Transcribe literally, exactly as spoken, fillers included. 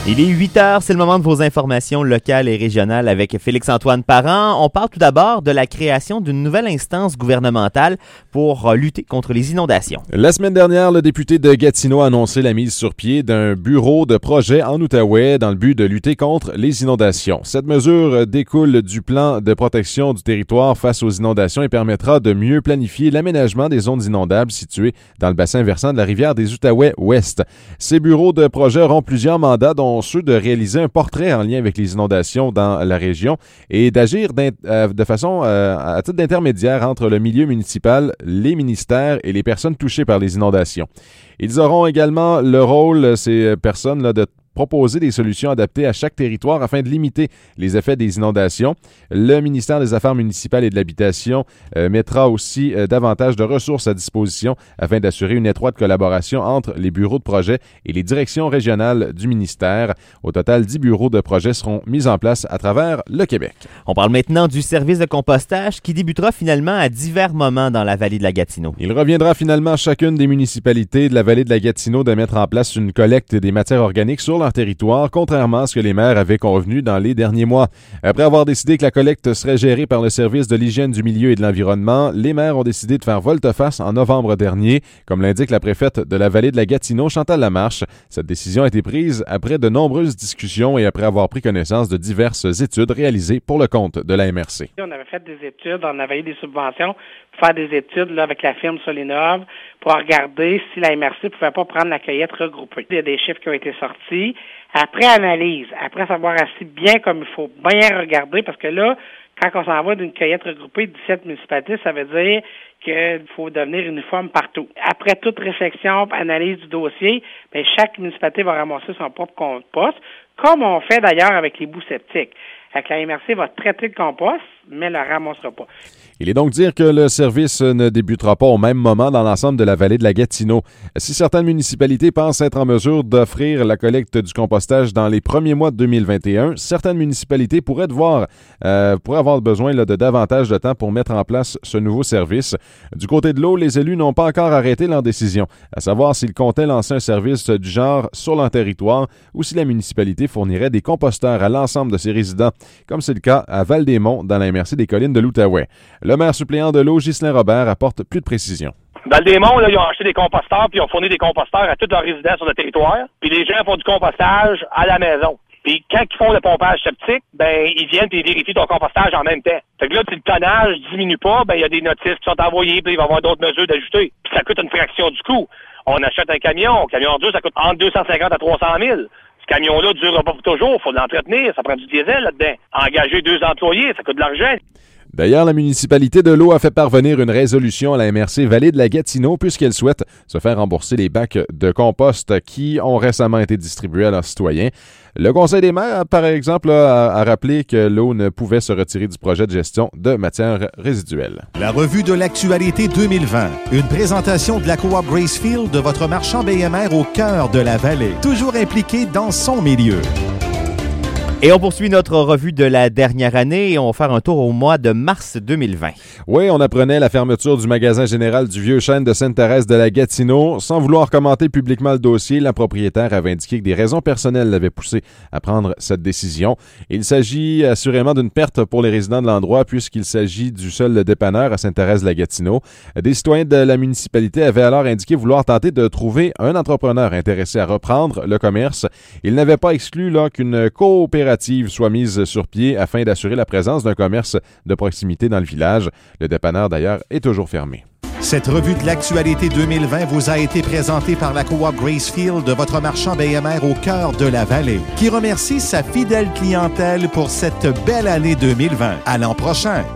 Il est huit heures, c'est le moment de vos informations locales et régionales avec Félix-Antoine Parent. On parle tout d'abord de la création d'une nouvelle instance gouvernementale pour lutter contre les inondations. La semaine dernière, le député de Gatineau a annoncé la mise sur pied d'un bureau de projet en Outaouais dans le but de lutter contre les inondations. Cette mesure découle du plan de protection du territoire face aux inondations et permettra de mieux planifier l'aménagement des zones inondables situées dans le bassin versant de la rivière des Outaouais-Ouest. Ces bureaux de projet auront plusieurs mandats, dont ceux de réaliser un portrait en lien avec les inondations dans la région et d'agir euh, de façon euh, à titre d'intermédiaire entre le milieu municipal, les ministères et les personnes touchées par les inondations. Ils auront également le rôle, ces personnes-là, de proposer des solutions adaptées à chaque territoire afin de limiter les effets des inondations. Le ministère des Affaires municipales et de l'Habitation euh, mettra aussi euh, davantage de ressources à disposition afin d'assurer une étroite collaboration entre les bureaux de projet et les directions régionales du ministère. Au total, dix bureaux de projet seront mis en place à travers le Québec. On parle maintenant du service de compostage qui débutera finalement à divers moments dans la vallée de la Gatineau. Il reviendra finalement à chacune des municipalités de la vallée de la Gatineau de mettre en place une collecte des matières organiques sur leur territoire, contrairement à ce que les maires avaient convenu dans les derniers mois. Après avoir décidé que la collecte serait gérée par le service de l'hygiène du milieu et de l'environnement, les maires ont décidé de faire volte-face en novembre dernier, comme l'indique la préfète de la vallée de la Gatineau, Chantal Lamarche. Cette décision a été prise après de nombreuses discussions et après avoir pris connaissance de diverses études réalisées pour le compte de la M R C. On avait fait des études, on avait eu des subventions pour faire des études là, avec la firme Solinov pour regarder si la M R C ne pouvait pas prendre la cueillette regroupée. Il y a des chiffres qui ont été sortis. Après analyse, après savoir assez bien comme il faut bien regarder, parce que là, quand on s'en va d'une cueillette regroupée de dix-sept municipalités, ça veut dire qu'il faut devenir uniforme partout. Après toute réflexion, analyse du dossier, bien, chaque municipalité va ramasser son propre compost, comme on fait d'ailleurs avec les boues septiques. Fait que la M R C va traiter le compost, mais ne le ramassera pas. Il est donc dire que le service ne débutera pas au même moment dans l'ensemble de la vallée de la Gatineau. Si certaines municipalités pensent être en mesure d'offrir la collecte du compostage dans les premiers mois de deux mille vingt et un, certaines municipalités pourraient devoir, euh, pourraient avoir besoin là, de davantage de temps pour mettre en place ce nouveau service. Du côté de l'eau, les élus n'ont pas encore arrêté leur décision, à savoir s'ils comptaient lancer un service du genre sur leur territoire ou si la municipalité fournirait des composteurs à l'ensemble de ses résidents, comme c'est le cas à Val-des-Monts dans la M R C des collines de l'Outaouais. Le maire suppléant de l'eau, Ghislain Robert, apporte plus de précisions. Dans le démon, là, ils ont acheté des composteurs puis ils ont fourni des composteurs à tous leurs résidents sur le territoire. Puis les gens font du compostage à la maison. Puis quand ils font le pompage septique, ben ils viennent et ils vérifient ton compostage en même temps. Fait que là, si le tonnage diminue pas, ben il y a des notices qui sont envoyées puis il va y avoir d'autres mesures d'ajouter. Puis ça coûte une fraction du coût. On achète un camion. Un camion dur, ça coûte entre deux cent cinquante à trois cent mille. Ce camion-là ne durera pas pour toujours. Il faut l'entretenir. Ça prend du diesel là-dedans. Engager deux employés, ça coûte de l'argent. D'ailleurs, la municipalité de l'eau a fait parvenir une résolution à la M R C Vallée de la Gatineau puisqu'elle souhaite se faire rembourser les bacs de compost qui ont récemment été distribués à leurs citoyens. Le Conseil des maires, par exemple, a, a rappelé que l'eau ne pouvait se retirer du projet de gestion de matières résiduelles. La revue de l'actualité deux mille vingt. Une présentation de la coop Gracefield, de votre marchand B M R au cœur de la vallée. Toujours impliqué dans son milieu. Et on poursuit notre revue de la dernière année et on va faire un tour au mois de mars deux mille vingt. Oui, on apprenait la fermeture du magasin général du Vieux-Chêne de Sainte-Thérèse de la Gatineau. Sans vouloir commenter publiquement le dossier, la propriétaire avait indiqué que des raisons personnelles l'avaient poussé à prendre cette décision. Il s'agit assurément d'une perte pour les résidents de l'endroit puisqu'il s'agit du seul dépanneur à Sainte-Thérèse de la Gatineau. Des citoyens de la municipalité avaient alors indiqué vouloir tenter de trouver un entrepreneur intéressé à reprendre le commerce. Ils n'avaient pas exclu là qu'une coopérative soit mise sur pied afin d'assurer la présence d'un commerce de proximité dans le village. Le dépanneur, d'ailleurs, est toujours fermé. Cette revue de l'actualité deux mille vingt vous a été présentée par la coop Gracefield, de votre marchand B M R au cœur de la vallée, qui remercie sa fidèle clientèle pour cette belle année deux mille vingt. À l'an prochain!